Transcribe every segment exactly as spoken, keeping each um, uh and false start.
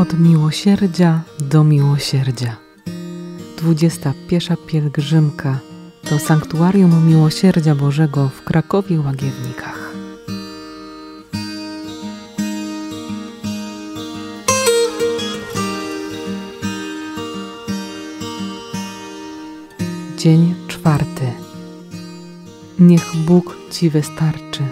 Od miłosierdzia do miłosierdzia. dwudziesta pierwsza pielgrzymka do Sanktuarium Miłosierdzia Bożego w Krakowie-Łagiewnikach. Dzień czwarty. Niech Bóg Ci wystarczy.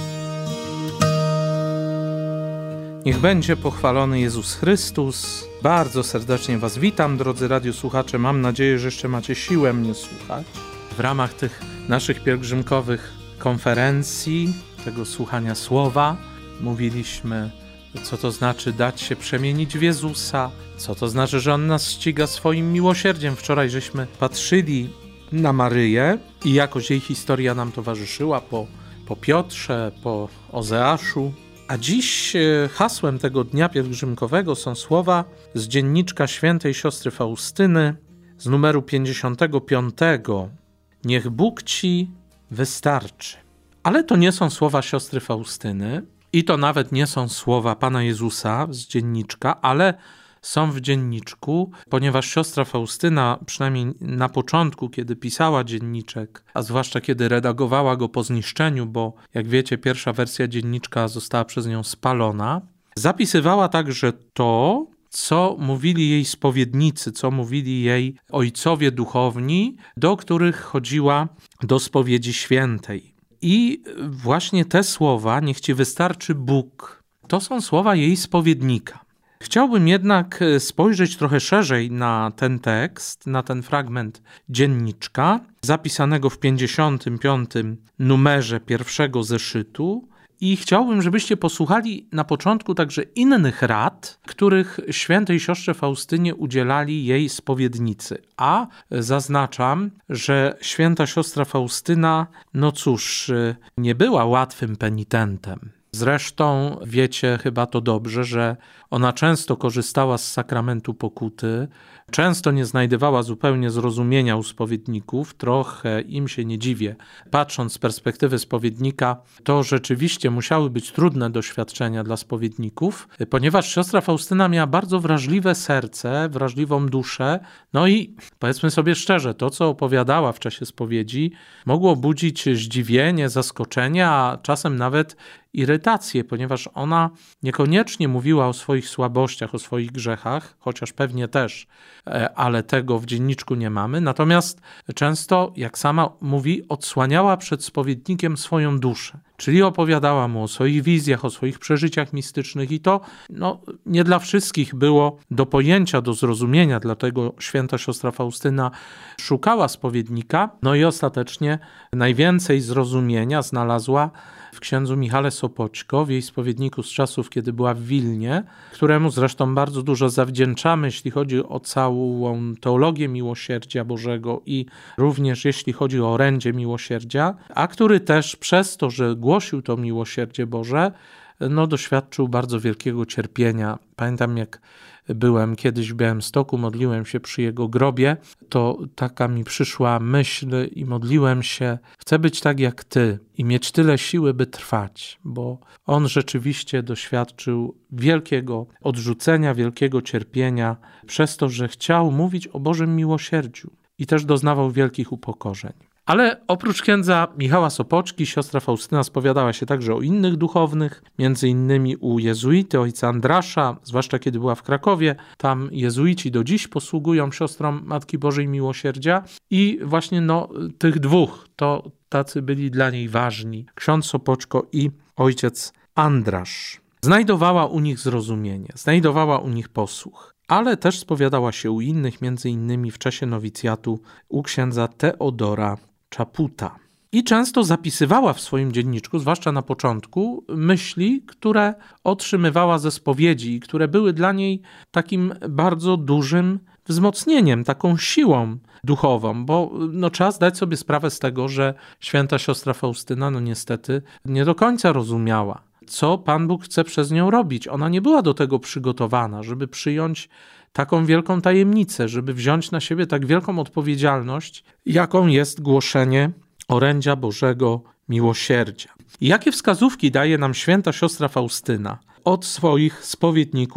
Niech będzie pochwalony Jezus Chrystus. Bardzo serdecznie Was witam, drodzy radiosłuchacze. Mam nadzieję, że jeszcze macie siłę mnie słuchać. W ramach tych naszych pielgrzymkowych konferencji, tego słuchania słowa, mówiliśmy, co to znaczy dać się przemienić w Jezusa, co to znaczy, że On nas ściga swoim miłosierdziem. Wczoraj żeśmy patrzyli na Maryję i jakoś jej historia nam towarzyszyła po, po Piotrze, po Ozeaszu. A dziś hasłem tego dnia pielgrzymkowego są słowa z dzienniczka świętej siostry Faustyny z numeru pięćdziesiątego piątego. Niech Bóg Ci wystarczy. Ale to nie są słowa siostry Faustyny i to nawet nie są słowa Pana Jezusa z dzienniczka, ale są w dzienniczku, ponieważ siostra Faustyna, przynajmniej na początku, kiedy pisała dzienniczek, a zwłaszcza kiedy redagowała go po zniszczeniu, bo jak wiecie, pierwsza wersja dzienniczka została przez nią spalona, zapisywała także to, co mówili jej spowiednicy, co mówili jej ojcowie duchowni, do których chodziła do spowiedzi świętej. I właśnie te słowa, niech Ci wystarczy Bóg, to są słowa jej spowiednika. Chciałbym jednak spojrzeć trochę szerzej na ten tekst, na ten fragment dzienniczka, zapisanego w pięćdziesiątym piątym numerze pierwszego zeszytu, i chciałbym, żebyście posłuchali na początku także innych rad, których świętej siostrze Faustynie udzielali jej spowiednicy. A zaznaczam, że święta siostra Faustyna, no cóż, nie była łatwym penitentem. Zresztą wiecie chyba to dobrze, że ona często korzystała z sakramentu pokuty, często nie znajdowała zupełnie zrozumienia u spowiedników, trochę im się nie dziwię. Patrząc z perspektywy spowiednika, to rzeczywiście musiały być trudne doświadczenia dla spowiedników, ponieważ siostra Faustyna miała bardzo wrażliwe serce, wrażliwą duszę, no i powiedzmy sobie szczerze, to co opowiadała w czasie spowiedzi mogło budzić zdziwienie, zaskoczenie, a czasem nawet irytację, ponieważ ona niekoniecznie mówiła o swoich słabościach, o swoich grzechach, chociaż pewnie też, ale tego w dzienniczku nie mamy. Natomiast często, jak sama mówi, odsłaniała przed spowiednikiem swoją duszę, czyli opowiadała mu o swoich wizjach, o swoich przeżyciach mistycznych i to no, nie dla wszystkich było do pojęcia, do zrozumienia, dlatego święta siostra Faustyna szukała spowiednika, no i ostatecznie najwięcej zrozumienia znalazła w księdzu Michale Sopoćko, w jej spowiedniku z czasów, kiedy była w Wilnie, któremu zresztą bardzo dużo zawdzięczamy, jeśli chodzi o całą teologię miłosierdzia Bożego i również jeśli chodzi o orędzie miłosierdzia, a który też przez to, że głosił to miłosierdzie Boże, no doświadczył bardzo wielkiego cierpienia. Pamiętam, jak byłem kiedyś w Białymstoku, modliłem się przy jego grobie, to taka mi przyszła myśl i modliłem się, chcę być tak jak Ty i mieć tyle siły, by trwać, bo on rzeczywiście doświadczył wielkiego odrzucenia, wielkiego cierpienia przez to, że chciał mówić o Bożym miłosierdziu i też doznawał wielkich upokorzeń. Ale oprócz księdza Michała Sopoćki, siostra Faustyna spowiadała się także o innych duchownych, między innymi u jezuity, ojca Andrasza, zwłaszcza kiedy była w Krakowie. Tam jezuici do dziś posługują siostrom Matki Bożej Miłosierdzia i właśnie no, tych dwóch, to tacy byli dla niej ważni, ksiądz Sopoćko i ojciec Andrasz. Znajdowała u nich zrozumienie, znajdowała u nich posłuch. Ale też spowiadała się u innych, między innymi w czasie nowicjatu u księdza Teodora Czaputa. I często zapisywała w swoim dzienniczku, zwłaszcza na początku, myśli, które otrzymywała ze spowiedzi i które były dla niej takim bardzo dużym wzmocnieniem, taką siłą duchową, bo no, trzeba zdać sobie sprawę z tego, że święta siostra Faustyna no niestety nie do końca rozumiała, co Pan Bóg chce przez nią robić. Ona nie była do tego przygotowana, żeby przyjąć taką wielką tajemnicę, żeby wziąć na siebie tak wielką odpowiedzialność, jaką jest głoszenie orędzia Bożego miłosierdzia. I jakie wskazówki daje nam święta siostra Faustyna od swoich spowiedników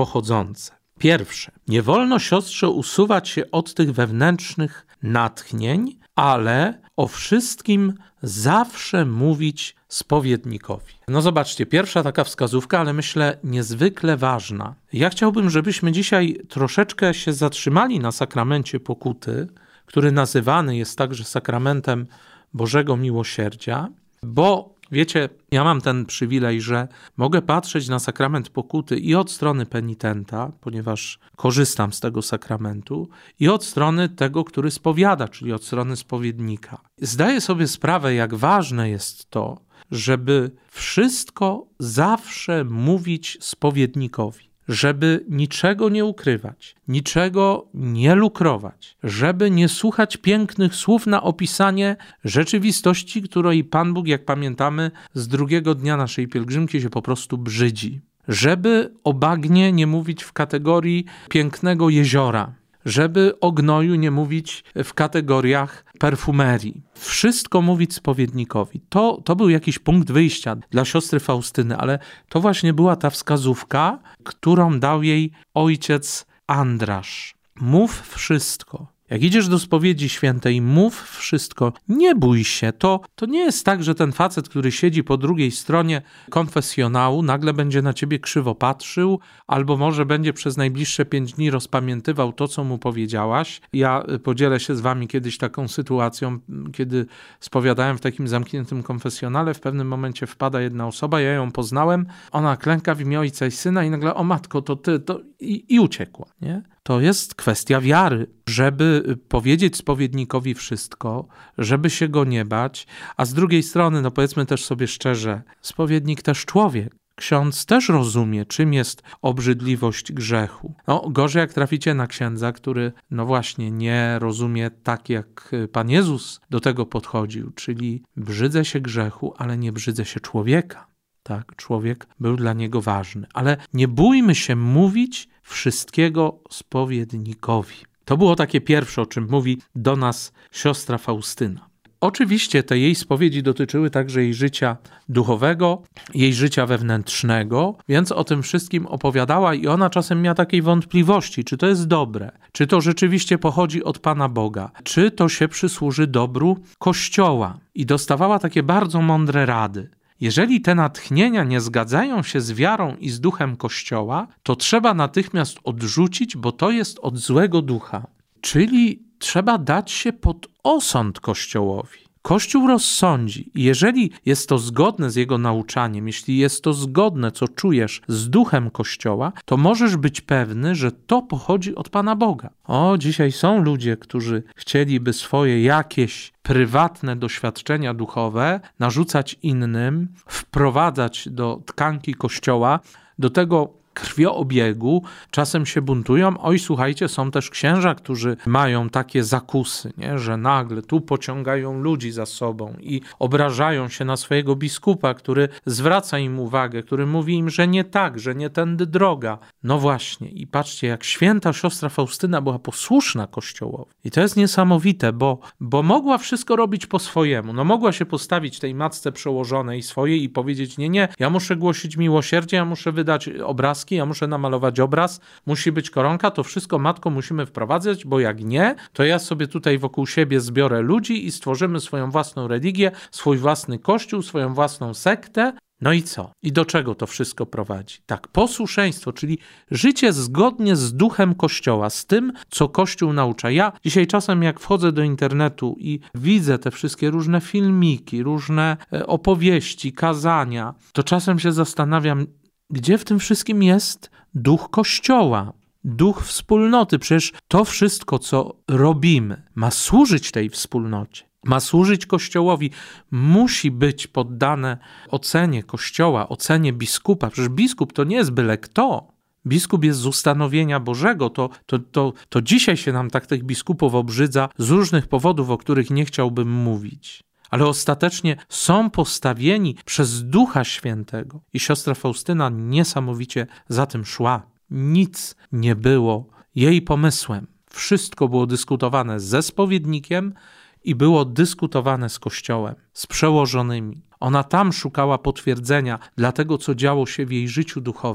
pochodzące. Pierwsze. Nie wolno, siostrze, usuwać się od tych wewnętrznych natchnień, ale o wszystkim zawsze mówić spowiednikowi. No zobaczcie, pierwsza taka wskazówka, ale myślę niezwykle ważna. Ja chciałbym, żebyśmy dzisiaj troszeczkę się zatrzymali na sakramencie pokuty, który nazywany jest także sakramentem Bożego Miłosierdzia, bo wiecie, ja mam ten przywilej, że mogę patrzeć na sakrament pokuty i od strony penitenta, ponieważ korzystam z tego sakramentu, i od strony tego, który spowiada, czyli od strony spowiednika. Zdaję sobie sprawę, jak ważne jest to, żeby wszystko zawsze mówić spowiednikowi. Żeby niczego nie ukrywać, niczego nie lukrować, żeby nie słuchać pięknych słów na opisanie rzeczywistości, której Pan Bóg, jak pamiętamy, z drugiego dnia naszej pielgrzymki się po prostu brzydzi. Żeby o bagnie nie mówić w kategorii pięknego jeziora, żeby o gnoju nie mówić w kategoriach perfumerii. Wszystko mówić spowiednikowi. To, to był jakiś punkt wyjścia dla siostry Faustyny, ale to właśnie była ta wskazówka, którą dał jej ojciec Andrasz. Mów wszystko. Jak idziesz do spowiedzi świętej, mów wszystko. Nie bój się. To, to nie jest tak, że ten facet, który siedzi po drugiej stronie konfesjonału, nagle będzie na ciebie krzywo patrzył, albo może będzie przez najbliższe pięć dni rozpamiętywał to, co mu powiedziałaś. Ja podzielę się z wami kiedyś taką sytuacją, kiedy spowiadałem w takim zamkniętym konfesjonale. W pewnym momencie wpada jedna osoba, ja ją poznałem, ona klęka w imię Ojca i Syna i nagle, o matko, to ty, to... I, i uciekła, nie? To jest kwestia wiary, żeby powiedzieć spowiednikowi wszystko, żeby się go nie bać, a z drugiej strony, no powiedzmy też sobie szczerze, spowiednik też człowiek. Ksiądz też rozumie, czym jest obrzydliwość grzechu. No, gorzej jak traficie na księdza, który, no właśnie, nie rozumie tak, jak Pan Jezus do tego podchodził, czyli brzydzę się grzechu, ale nie brzydzę się człowieka. Tak, człowiek był dla niego ważny. Ale nie bójmy się mówić wszystkiego spowiednikowi. To było takie pierwsze, o czym mówi do nas siostra Faustyna. Oczywiście te jej spowiedzi dotyczyły także jej życia duchowego, jej życia wewnętrznego, więc o tym wszystkim opowiadała i ona czasem miała takiej wątpliwości, czy to jest dobre, czy to rzeczywiście pochodzi od Pana Boga, czy to się przysłuży dobru Kościoła. I dostawała takie bardzo mądre rady. Jeżeli te natchnienia nie zgadzają się z wiarą i z duchem Kościoła, to trzeba natychmiast odrzucić, bo to jest od złego ducha. Czyli trzeba dać się pod osąd Kościołowi. Kościół rozsądzi i jeżeli jest to zgodne z jego nauczaniem, jeśli jest to zgodne, co czujesz, z duchem Kościoła, to możesz być pewny, że to pochodzi od Pana Boga. O, dzisiaj są ludzie, którzy chcieliby swoje jakieś prywatne doświadczenia duchowe narzucać innym, wprowadzać do tkanki Kościoła, do tego krwioobiegu, czasem się buntują. Oj, słuchajcie, są też księża, którzy mają takie zakusy, nie? Że nagle tu pociągają ludzi za sobą i obrażają się na swojego biskupa, który zwraca im uwagę, który mówi im, że nie tak, że nie tędy droga. No właśnie i patrzcie, jak święta siostra Faustyna była posłuszna Kościołowi. I to jest niesamowite, bo, bo mogła wszystko robić po swojemu. No mogła się postawić tej matce przełożonej swojej i powiedzieć, nie, nie, ja muszę głosić miłosierdzie, ja muszę wydać obraz, ja muszę namalować obraz, musi być koronka, to wszystko, matko, musimy wprowadzać, bo jak nie, to ja sobie tutaj wokół siebie zbiorę ludzi i stworzymy swoją własną religię, swój własny kościół, swoją własną sektę. No i co? I do czego to wszystko prowadzi? Tak, posłuszeństwo, czyli życie zgodnie z duchem Kościoła, z tym, co Kościół naucza. Ja dzisiaj czasem jak wchodzę do internetu i widzę te wszystkie różne filmiki, różne opowieści, kazania, to czasem się zastanawiam, gdzie w tym wszystkim jest duch Kościoła, duch wspólnoty. Przecież to wszystko, co robimy, ma służyć tej wspólnocie, ma służyć Kościołowi, musi być poddane ocenie Kościoła, ocenie biskupa. Przecież biskup to nie jest byle kto. Biskup jest z ustanowienia Bożego. To, to, to, to dzisiaj się nam tak tych biskupów obrzydza z różnych powodów, o których nie chciałbym mówić. Ale ostatecznie są postawieni przez Ducha Świętego. I siostra Faustyna niesamowicie za tym szła. Nic nie było jej pomysłem. Wszystko było dyskutowane ze spowiednikiem i było dyskutowane z Kościołem, z przełożonymi. Ona tam szukała potwierdzenia dla tego, co działo się w jej życiu duchowym.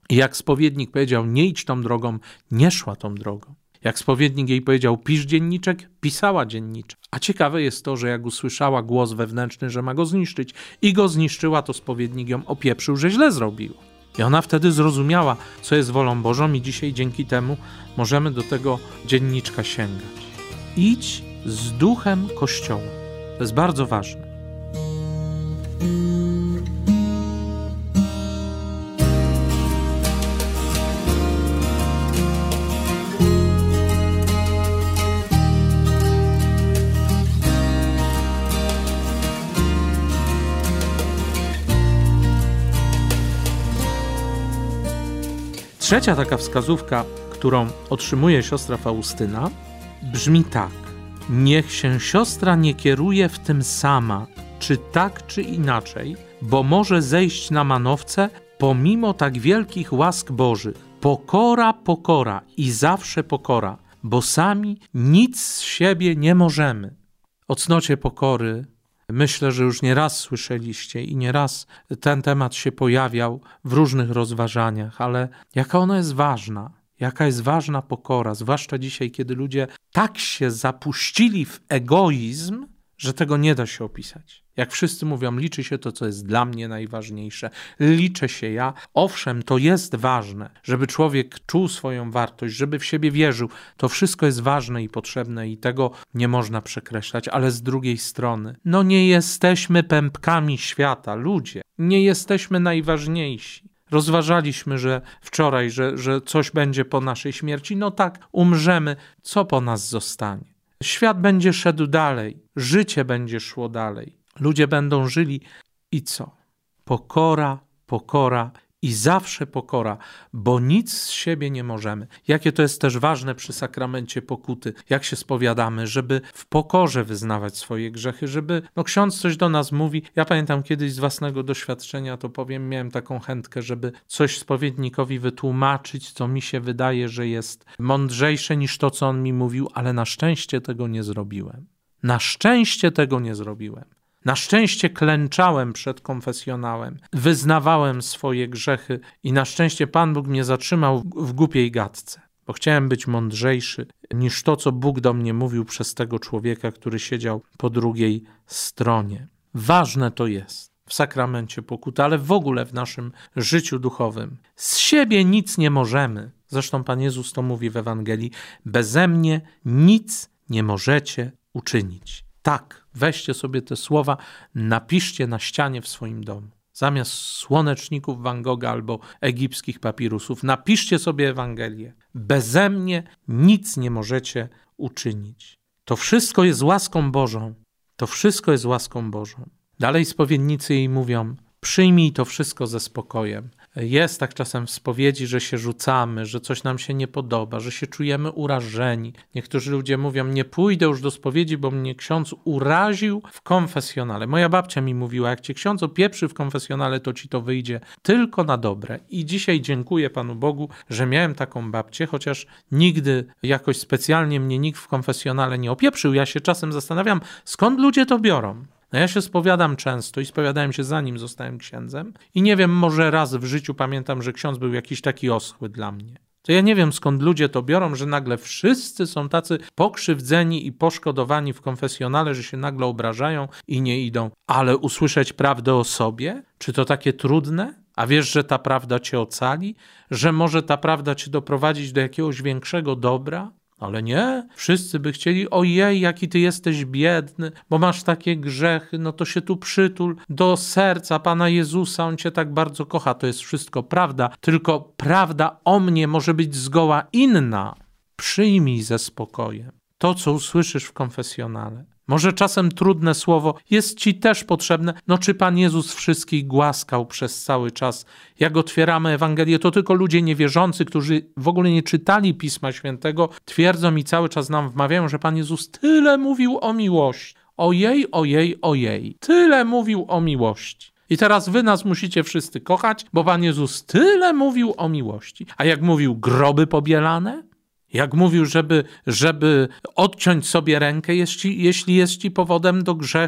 I jak spowiednik powiedział, nie idź tą drogą, nie szła tą drogą. Jak spowiednik jej powiedział, pisz dzienniczek, pisała dzienniczek. A ciekawe jest to, że jak usłyszała głos wewnętrzny, że ma go zniszczyć i go zniszczyła, to spowiednik ją opieprzył, że źle zrobiła. I ona wtedy zrozumiała, co jest wolą Bożą i dzisiaj dzięki temu możemy do tego dzienniczka sięgać. Idź z duchem Kościoła. To jest bardzo ważne. Trzecia taka wskazówka, którą otrzymuje siostra Faustyna, brzmi tak. Niech się siostra nie kieruje w tym sama, czy tak, czy inaczej, bo może zejść na manowce pomimo tak wielkich łask Bożych. Pokora, pokora i zawsze pokora, bo sami nic z siebie nie możemy. O cnocie pokory myślę, że już nieraz słyszeliście i nieraz ten temat się pojawiał w różnych rozważaniach, ale jaka ona jest ważna, jaka jest ważna pokora, zwłaszcza dzisiaj, kiedy ludzie tak się zapuścili w egoizm, że tego nie da się opisać. Jak wszyscy mówią, liczy się to, co jest dla mnie najważniejsze, liczę się ja. Owszem, to jest ważne, żeby człowiek czuł swoją wartość, żeby w siebie wierzył. To wszystko jest ważne i potrzebne i tego nie można przekreślać, ale z drugiej strony, no nie jesteśmy pępkami świata, ludzie. Nie jesteśmy najważniejsi. Rozważaliśmy, że wczoraj, że, że coś będzie po naszej śmierci. No tak, umrzemy. Co po nas zostanie? Świat będzie szedł dalej, życie będzie szło dalej. Ludzie będą żyli i co? Pokora, pokora i zawsze pokora, bo nic z siebie nie możemy. Jakie to jest też ważne przy sakramencie pokuty, jak się spowiadamy, żeby w pokorze wyznawać swoje grzechy, żeby, no ksiądz coś do nas mówi. Ja pamiętam kiedyś z własnego doświadczenia, to powiem, miałem taką chętkę, żeby coś spowiednikowi wytłumaczyć, co mi się wydaje, że jest mądrzejsze niż to, co on mi mówił, ale na szczęście tego nie zrobiłem. Na szczęście tego nie zrobiłem. Na szczęście klęczałem przed konfesjonałem, wyznawałem swoje grzechy i na szczęście Pan Bóg mnie zatrzymał w głupiej gadce, bo chciałem być mądrzejszy niż to, co Bóg do mnie mówił przez tego człowieka, który siedział po drugiej stronie. Ważne to jest w sakramencie pokuty, ale w ogóle w naszym życiu duchowym. Z siebie nic nie możemy. Zresztą Pan Jezus to mówi w Ewangelii. Beze mnie nic nie możecie uczynić. Tak, weźcie sobie te słowa, napiszcie na ścianie w swoim domu. Zamiast słoneczników Van Gogha albo egipskich papirusów, napiszcie sobie Ewangelię. Beze mnie nic nie możecie uczynić. To wszystko jest łaską Bożą. To wszystko jest łaską Bożą. Dalej spowiednicy jej mówią, przyjmij to wszystko ze spokojem. Jest tak czasem w spowiedzi, że się rzucamy, że coś nam się nie podoba, że się czujemy urażeni. Niektórzy ludzie mówią, nie pójdę już do spowiedzi, bo mnie ksiądz uraził w konfesjonale. Moja babcia mi mówiła, jak cię ksiądz opieprzy w konfesjonale, to ci to wyjdzie tylko na dobre. I dzisiaj dziękuję Panu Bogu, że miałem taką babcię, chociaż nigdy jakoś specjalnie mnie nikt w konfesjonale nie opieprzył. Ja się czasem zastanawiam, skąd ludzie to biorą. No ja się spowiadam często i spowiadałem się zanim zostałem księdzem i nie wiem, może raz w życiu pamiętam, że ksiądz był jakiś taki oschły dla mnie. To ja nie wiem, skąd ludzie to biorą, że nagle wszyscy są tacy pokrzywdzeni i poszkodowani w konfesjonale, że się nagle obrażają i nie idą. Ale usłyszeć prawdę o sobie? Czy to takie trudne? A wiesz, że ta prawda cię ocali? Że może ta prawda cię doprowadzić do jakiegoś większego dobra? Ale nie, wszyscy by chcieli, ojej, jaki ty jesteś biedny, bo masz takie grzechy, no to się tu przytul do serca Pana Jezusa, On cię tak bardzo kocha. To jest wszystko prawda, tylko prawda o mnie może być zgoła inna. Przyjmij ze spokojem to, co usłyszysz w konfesjonale. Może czasem trudne słowo jest ci też potrzebne. No czy Pan Jezus wszystkich głaskał przez cały czas? Jak otwieramy Ewangelię, to tylko ludzie niewierzący, którzy w ogóle nie czytali Pisma Świętego, twierdzą i cały czas nam wmawiają, że Pan Jezus tyle mówił o miłości. Ojej, ojej, ojej. Tyle mówił o miłości. I teraz wy nas musicie wszyscy kochać, bo Pan Jezus tyle mówił o miłości. A jak mówił, groby pobielane? Jak mówił, żeby, żeby odciąć sobie rękę, jeśli, jeśli jest ci powodem do grzechu?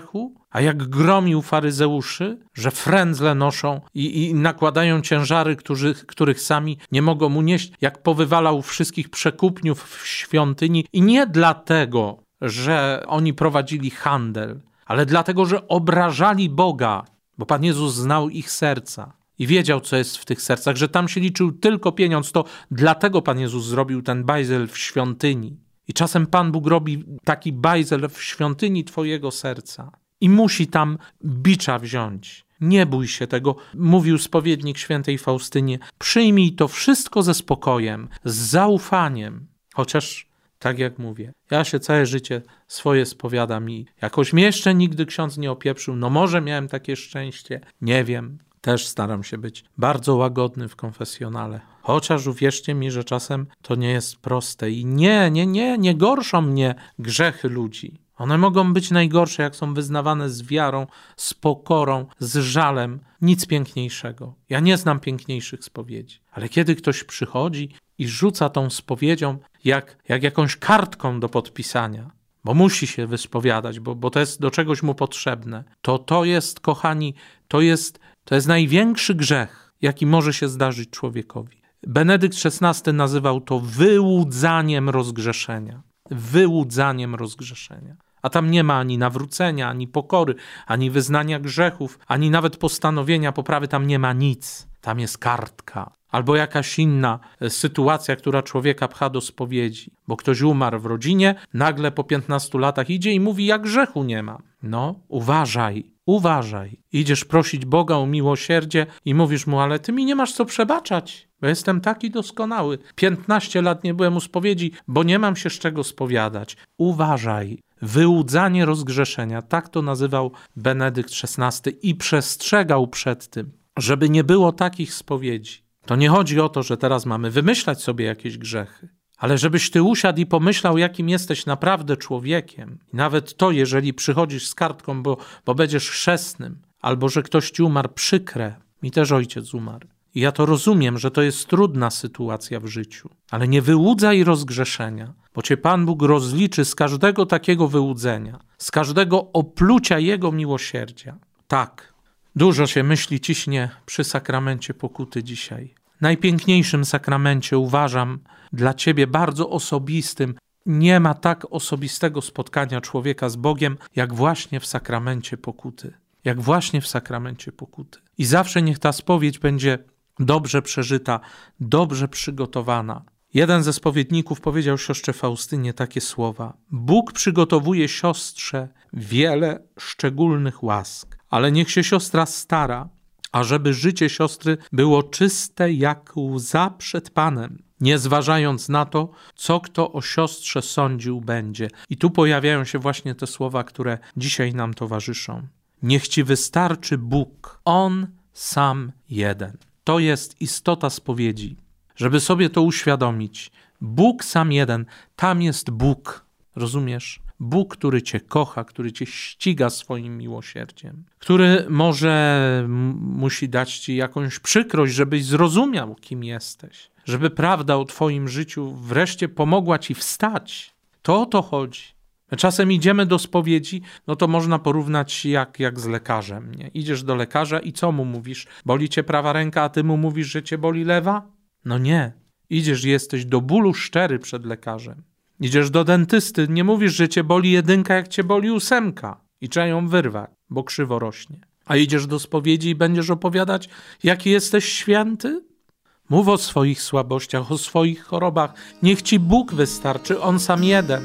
A jak gromił faryzeuszy, że frędzle noszą i, i nakładają ciężary, którzy, których sami nie mogą mu nieść, jak powywalał wszystkich przekupniów w świątyni i nie dlatego, że oni prowadzili handel, ale dlatego, że obrażali Boga, bo Pan Jezus znał ich serca i wiedział, co jest w tych sercach, że tam się liczył tylko pieniądz, to dlatego Pan Jezus zrobił ten bajzel w świątyni. I czasem Pan Bóg robi taki bajzel w świątyni twojego serca i musi tam bicza wziąć. Nie bój się tego, mówił spowiednik świętej Faustynie. Przyjmij to wszystko ze spokojem, z zaufaniem. Chociaż, tak jak mówię, ja się całe życie swoje spowiadam i jakoś mnie jeszcze nigdy ksiądz nie opieprzył. No może miałem takie szczęście, nie wiem. Też staram się być bardzo łagodny w konfesjonale. Chociaż uwierzcie mi, że czasem to nie jest proste. I nie, nie, nie, nie gorszą mnie grzechy ludzi. One mogą być najgorsze, jak są wyznawane z wiarą, z pokorą, z żalem. Nic piękniejszego. Ja nie znam piękniejszych spowiedzi. Ale kiedy ktoś przychodzi i rzuca tą spowiedzią jak, jak jakąś kartką do podpisania, bo musi się wyspowiadać, bo, bo to jest do czegoś mu potrzebne, to to jest, kochani, to jest, to jest największy grzech, jaki może się zdarzyć człowiekowi. Benedykt szesnasty nazywał to wyłudzaniem rozgrzeszenia. Wyłudzaniem rozgrzeszenia. A tam nie ma ani nawrócenia, ani pokory, ani wyznania grzechów, ani nawet postanowienia poprawy, tam nie ma nic. Tam jest kartka. Albo jakaś inna sytuacja, która człowieka pcha do spowiedzi. Bo ktoś umarł w rodzinie, nagle po piętnastu latach idzie i mówi, ja grzechu nie mam. No, uważaj, uważaj. Idziesz prosić Boga o miłosierdzie i mówisz mu, ale ty mi nie masz co przebaczać, bo jestem taki doskonały. piętnaście lat nie byłem u spowiedzi, bo nie mam się z czego spowiadać. Uważaj. Wyłudzanie rozgrzeszenia, tak to nazywał Benedykt szesnasty i przestrzegał przed tym, żeby nie było takich spowiedzi. To nie chodzi o to, że teraz mamy wymyślać sobie jakieś grzechy, ale żebyś ty usiadł i pomyślał, jakim jesteś naprawdę człowiekiem. I nawet to, jeżeli przychodzisz z kartką, bo, bo będziesz chrzestnym, albo że ktoś ci umarł, przykre. Mi też ojciec umarł. I ja to rozumiem, że to jest trudna sytuacja w życiu, ale nie wyłudzaj rozgrzeszenia, bo cię Pan Bóg rozliczy z każdego takiego wyłudzenia, z każdego oplucia Jego miłosierdzia. Tak, dużo się myśli ciśnie przy sakramencie pokuty dzisiaj. Najpiękniejszym sakramencie uważam dla ciebie bardzo osobistym. Nie ma tak osobistego spotkania człowieka z Bogiem, jak właśnie w sakramencie pokuty. Jak właśnie w sakramencie pokuty. I zawsze niech ta spowiedź będzie dobrze przeżyta, dobrze przygotowana. Jeden ze spowiedników powiedział siostrze Faustynie takie słowa. Bóg przygotowuje siostrze wiele szczególnych łask, ale niech się siostra stara, ażeby życie siostry było czyste jak łza przed Panem, nie zważając na to, co kto o siostrze sądził będzie. I tu pojawiają się właśnie te słowa, które dzisiaj nam towarzyszą. Niech ci wystarczy Bóg, On sam jeden. To jest istota spowiedzi. Żeby sobie to uświadomić. Bóg sam jeden, tam jest Bóg. Rozumiesz? Bóg, który cię kocha, który cię ściga swoim miłosierdziem. Który może m- musi dać ci jakąś przykrość, żebyś zrozumiał, kim jesteś. Żeby prawda o twoim życiu wreszcie pomogła ci wstać. To o to chodzi. Czasem idziemy do spowiedzi, no to można porównać jak, jak z lekarzem. Nie? Idziesz do lekarza i co mu mówisz? Boli cię prawa ręka, a ty mu mówisz, że cię boli lewa? No nie. Idziesz i jesteś do bólu szczery przed lekarzem. Idziesz do dentysty, nie mówisz, że cię boli jedynka, jak cię boli ósemka i trzeba ją wyrwać, bo krzywo rośnie. A idziesz do spowiedzi i będziesz opowiadać, jaki jesteś święty? Mów o swoich słabościach, o swoich chorobach. Niech ci Bóg wystarczy, On sam jeden.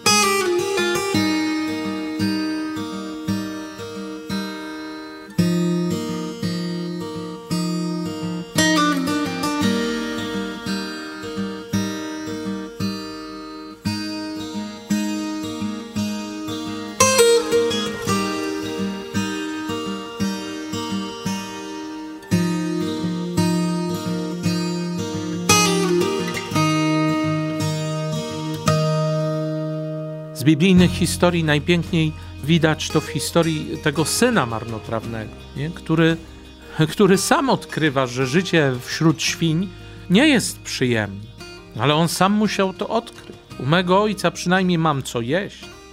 Z biblijnych historii najpiękniej widać to w historii tego syna marnotrawnego, nie? Który, który sam odkrywa, że życie wśród świń nie jest przyjemne, ale on sam musiał to odkryć. U mego ojca przynajmniej mam co jeść,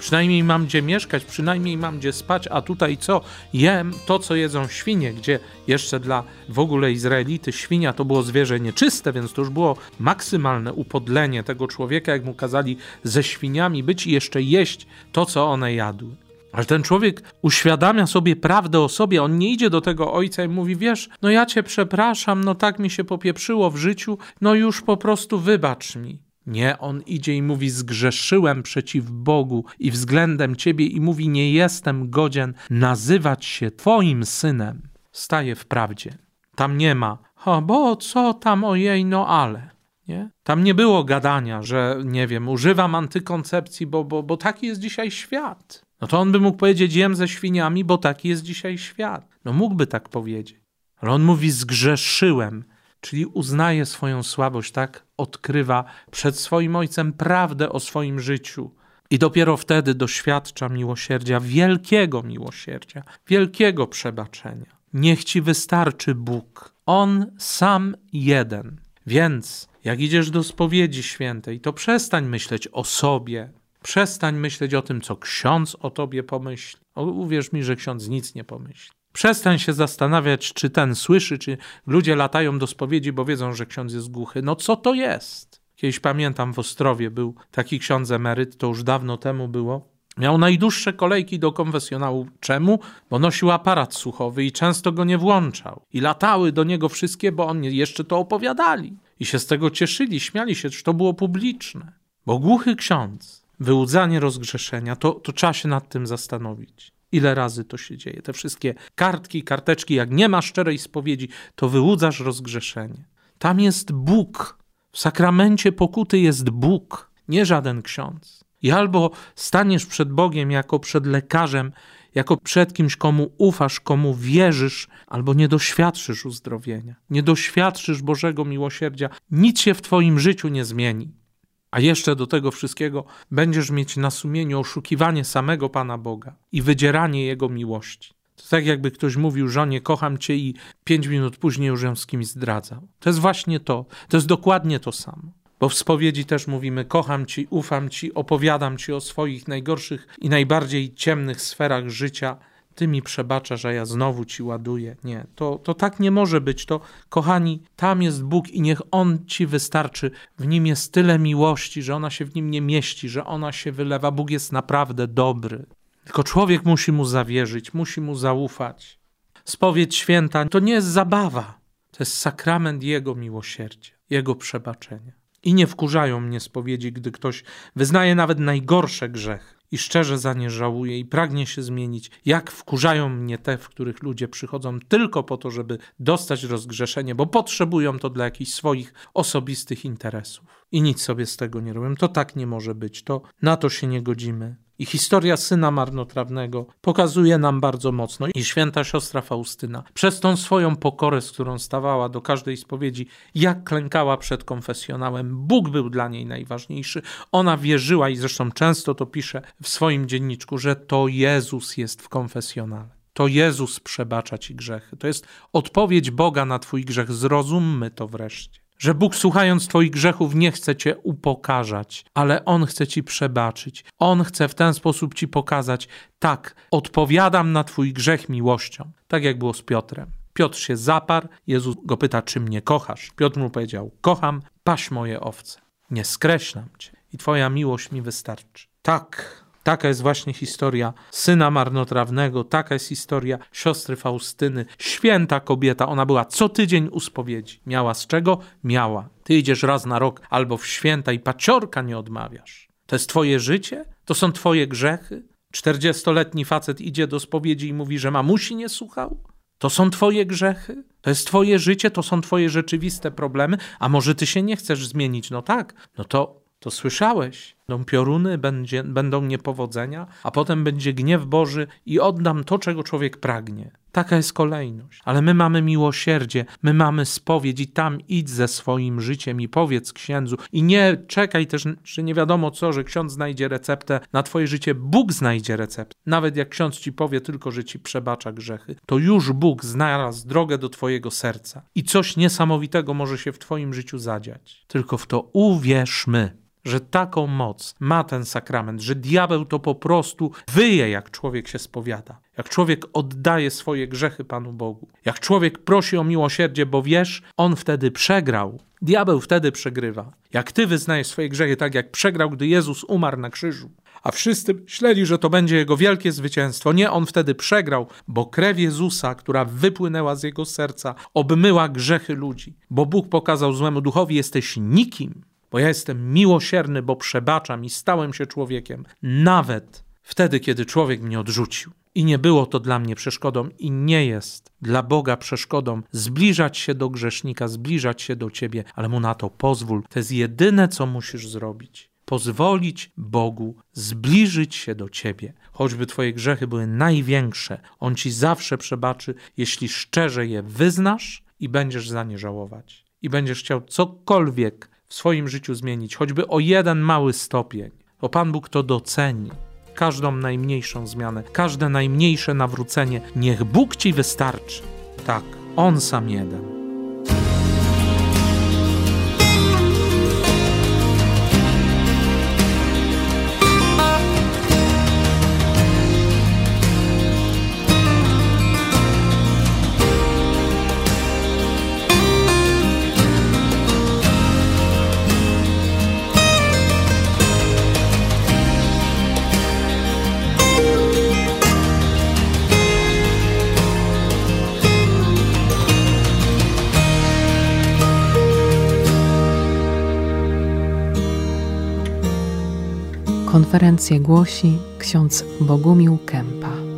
Przynajmniej mam gdzie mieszkać, przynajmniej mam gdzie spać, a tutaj co? Jem to, co jedzą świnie, gdzie jeszcze dla w ogóle Izraelity świnia to było zwierzę nieczyste, więc to już było maksymalne upodlenie tego człowieka, jak mu kazali ze świniami być i jeszcze jeść to, co one jadły. Ale ten człowiek uświadamia sobie prawdę o sobie, on nie idzie do tego ojca i mówi, wiesz, no ja cię przepraszam, no tak mi się popieprzyło w życiu, no już po prostu wybacz mi. Nie, on idzie i mówi, zgrzeszyłem przeciw Bogu i względem ciebie i mówi, nie jestem godzien nazywać się twoim synem. Staje w prawdzie. Tam nie ma, o, bo co tam, ojej, no ale. Nie? Tam nie było gadania, że nie wiem, używam antykoncepcji, bo, bo, bo taki jest dzisiaj świat. No to on by mógł powiedzieć, jem ze świniami, bo taki jest dzisiaj świat. No mógłby tak powiedzieć. Ale on mówi, zgrzeszyłem, czyli uznaje swoją słabość, tak? Odkrywa przed swoim ojcem prawdę o swoim życiu. I dopiero wtedy doświadcza miłosierdzia, wielkiego miłosierdzia, wielkiego przebaczenia. Niech ci wystarczy Bóg. On sam jeden. Więc jak idziesz do spowiedzi świętej, to przestań myśleć o sobie. Przestań myśleć o tym, co ksiądz o tobie pomyśli. O, uwierz mi, że ksiądz nic nie pomyśli. Przestań się zastanawiać, czy ten słyszy, czy ludzie latają do spowiedzi, bo wiedzą, że ksiądz jest głuchy. No co to jest? Kiedyś pamiętam, w Ostrowie był taki ksiądz emeryt, to już dawno temu było. Miał najdłuższe kolejki do konfesjonału. Czemu? Bo nosił aparat słuchowy i często go nie włączał. I latały do niego wszystkie, bo oni jeszcze to opowiadali. I się z tego cieszyli, śmiali się, że to było publiczne. Bo głuchy ksiądz, wyłudzanie rozgrzeszenia, to, to trzeba się nad tym zastanowić. Ile razy to się dzieje? Te wszystkie kartki, karteczki, jak nie ma szczerej spowiedzi, to wyłudzasz rozgrzeszenie. Tam jest Bóg. W sakramencie pokuty jest Bóg, nie żaden ksiądz. I albo staniesz przed Bogiem jako przed lekarzem, jako przed kimś, komu ufasz, komu wierzysz, albo nie doświadczysz uzdrowienia. Nie doświadczysz Bożego miłosierdzia. Nic się w twoim życiu nie zmieni. A jeszcze do tego wszystkiego będziesz mieć na sumieniu oszukiwanie samego Pana Boga i wydzieranie Jego miłości. To tak jakby ktoś mówił żonie, kocham cię i pięć minut później już ją z kimś zdradzał. To jest właśnie to. To jest dokładnie to samo. Bo w spowiedzi też mówimy, kocham ci, ufam ci, opowiadam ci o swoich najgorszych i najbardziej ciemnych sferach życia. Ty mi przebaczasz, a ja znowu ci ładuję. Nie, to, to tak nie może być. To, kochani, tam jest Bóg i niech On ci wystarczy. W Nim jest tyle miłości, że ona się w Nim nie mieści, że ona się wylewa. Bóg jest naprawdę dobry. Tylko człowiek musi Mu zawierzyć, musi Mu zaufać. Spowiedź święta to nie jest zabawa. To jest sakrament Jego miłosierdzia, Jego przebaczenia. I nie wkurzają mnie spowiedzi, gdy ktoś wyznaje nawet najgorsze grzechy i szczerze za nie żałuje i pragnie się zmienić. Jak wkurzają mnie te, w których ludzie przychodzą tylko po to, żeby dostać rozgrzeszenie, bo potrzebują to dla jakichś swoich osobistych interesów. I nic sobie z tego nie robią. To tak nie może być. To na to się nie godzimy. I historia syna marnotrawnego pokazuje nam bardzo mocno. I święta siostra Faustyna przez tą swoją pokorę, z którą stawała do każdej spowiedzi, jak klękała przed konfesjonałem. Bóg był dla niej najważniejszy. Ona wierzyła i zresztą często to pisze w swoim dzienniczku, że to Jezus jest w konfesjonale. To Jezus przebacza ci grzechy. To jest odpowiedź Boga na twój grzech. Zrozummy to wreszcie. Że Bóg, słuchając twoich grzechów, nie chce cię upokarzać, ale On chce ci przebaczyć. On chce w ten sposób ci pokazać, tak, odpowiadam na twój grzech miłością. Tak jak było z Piotrem. Piotr się zaparł, Jezus go pyta, czy mnie kochasz? Piotr mu powiedział, kocham, paś moje owce. Nie skreślam cię i twoja miłość mi wystarczy. Tak. Taka jest właśnie historia syna marnotrawnego, taka jest historia siostry Faustyny. Święta kobieta, ona była co tydzień u spowiedzi. Miała z czego? Miała. Ty idziesz raz na rok albo w święta i paciorka nie odmawiasz. To jest twoje życie? To są twoje grzechy? czterdziestoletni facet idzie do spowiedzi i mówi, że mamusi nie słuchał? To są twoje grzechy? To jest twoje życie? To są twoje rzeczywiste problemy? A może ty się nie chcesz zmienić? No tak, no to... To słyszałeś, będą pioruny, będzie, będą niepowodzenia, a potem będzie gniew Boży i oddam to, czego człowiek pragnie. Taka jest kolejność. Ale my mamy miłosierdzie, my mamy spowiedź i tam idź ze swoim życiem i powiedz księdzu. I nie czekaj też, że nie wiadomo co, że ksiądz znajdzie receptę na twoje życie. Bóg znajdzie receptę. Nawet jak ksiądz ci powie tylko, że ci przebacza grzechy, to już Bóg znalazł drogę do twojego serca. I coś niesamowitego może się w twoim życiu zadziać. Tylko w to uwierzmy. że taką moc ma ten sakrament, że diabeł to po prostu wyje, jak człowiek się spowiada, jak człowiek oddaje swoje grzechy Panu Bogu, jak człowiek prosi o miłosierdzie, bo wiesz, on wtedy przegrał. Diabeł wtedy przegrywa. Jak ty wyznajesz swoje grzechy, tak jak przegrał, gdy Jezus umarł na krzyżu. A wszyscy myśleli, że to będzie jego wielkie zwycięstwo. Nie, on wtedy przegrał, bo krew Jezusa, która wypłynęła z jego serca, obmyła grzechy ludzi. Bo Bóg pokazał złemu duchowi, jesteś nikim, bo ja jestem miłosierny, bo przebaczam i stałem się człowiekiem. Nawet wtedy, kiedy człowiek mnie odrzucił. I nie było to dla mnie przeszkodą i nie jest dla Boga przeszkodą zbliżać się do grzesznika, zbliżać się do ciebie, ale mu na to pozwól. To jest jedyne, co musisz zrobić. Pozwolić Bogu zbliżyć się do ciebie. Choćby twoje grzechy były największe, on ci zawsze przebaczy, jeśli szczerze je wyznasz i będziesz za nie żałować. I będziesz chciał cokolwiek w swoim życiu zmienić, choćby o jeden mały stopień. Bo Pan Bóg to doceni. Każdą najmniejszą zmianę, każde najmniejsze nawrócenie. Niech Bóg ci wystarczy. Tak, On sam jeden. Konferencję głosi ksiądz Bogumił Kępa.